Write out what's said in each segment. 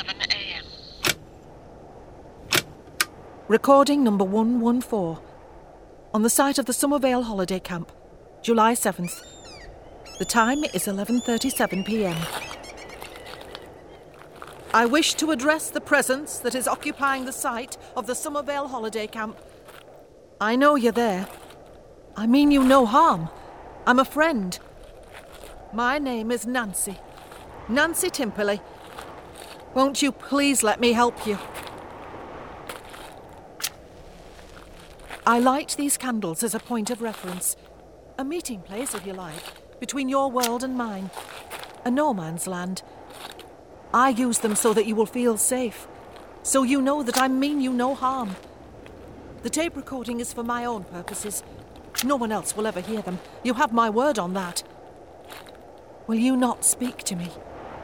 11 a.m. Recording number 114. On the site of the Summervale holiday camp, July 7th. The time is 11:37 p.m. I wish to address the presence that is occupying the site of the Summervale holiday camp. I know you're there. I mean you no harm. I'm a friend. My name is Nancy. Nancy Timperley. Won't you please let me help you? I light these candles as a point of reference. A meeting place, if you like, between your world and mine. A no man's land. I use them so that you will feel safe. So you know that I mean you no harm. The tape recording is for my own purposes. No one else will ever hear them. You have my word on that. Will you not speak to me?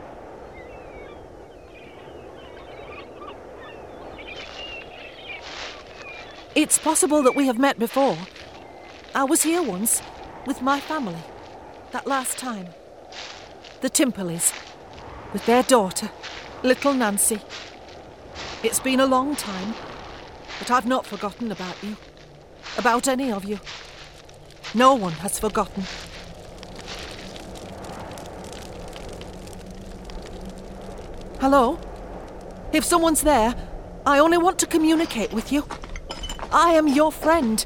It's possible that we have met before. I was here once, with my family, that last time. The Timperleys, with their daughter, little Nancy. It's been a long time, but I've not forgotten about you, about any of you. No one has forgotten. Hello? If someone's there, I only want to communicate with you. I am your friend.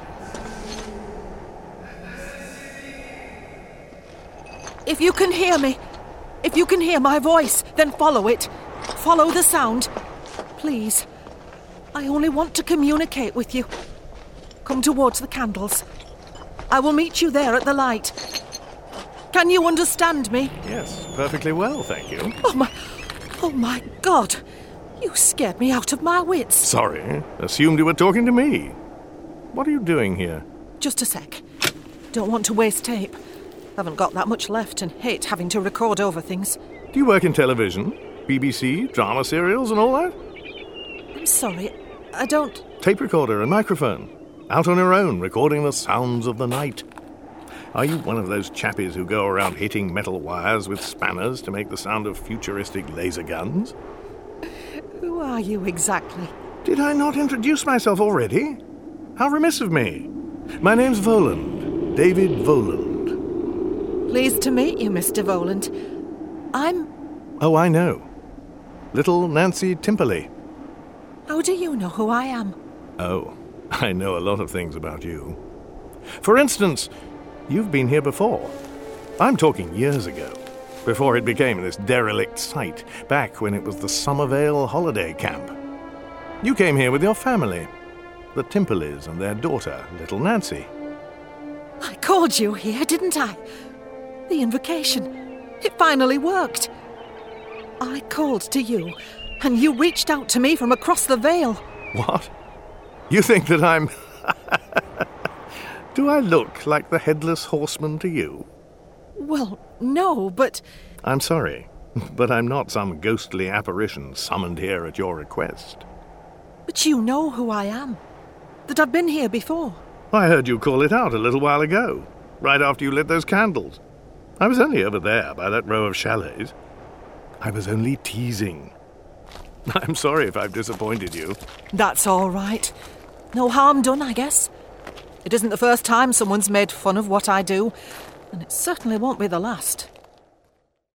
If you can hear me, if you can hear my voice, then follow it. Follow the sound. Please. I only want to communicate with you. Come towards the candles. I will meet you there at the light. Can you understand me? Yes, perfectly well, thank you. Oh my God. You scared me out of my wits. Sorry, assumed you were talking to me. What are you doing here? Just a sec. Don't want to waste tape. Haven't got that much left and hate having to record over things. Do you work in television? BBC, drama serials and all that? I'm sorry, I don't... Tape recorder and microphone. Out on your own, recording the sounds of the night. Are you one of those chappies who go around hitting metal wires with spanners to make the sound of futuristic laser guns? Who are you exactly? Did I not introduce myself already? How remiss of me. My name's Voland. David Voland. Pleased to meet you, Mr. Voland. I'm... Oh, I know. Little Nancy Timperley. How do you know who I am? Oh, I know a lot of things about you. For instance, you've been here before. I'm talking years ago, before it became this derelict site, back when it was the Summervale holiday camp. You came here with your family, the Timperleys and their daughter, little Nancy. I called you here, didn't I? The invocation. It finally worked. I called to you, and you reached out to me from across the Vale. What? You think that I'm... Do I look like the Headless Horseman to you? Well, no, but... I'm sorry, but I'm not some ghostly apparition summoned here at your request. But you know who I am. That I've been here before. I heard you call it out a little while ago, right after you lit those candles. I was only over there by that row of chalets. I was only teasing. I'm sorry if I've disappointed you. That's all right. No harm done, I guess. It isn't the first time someone's made fun of what I do, and it certainly won't be the last.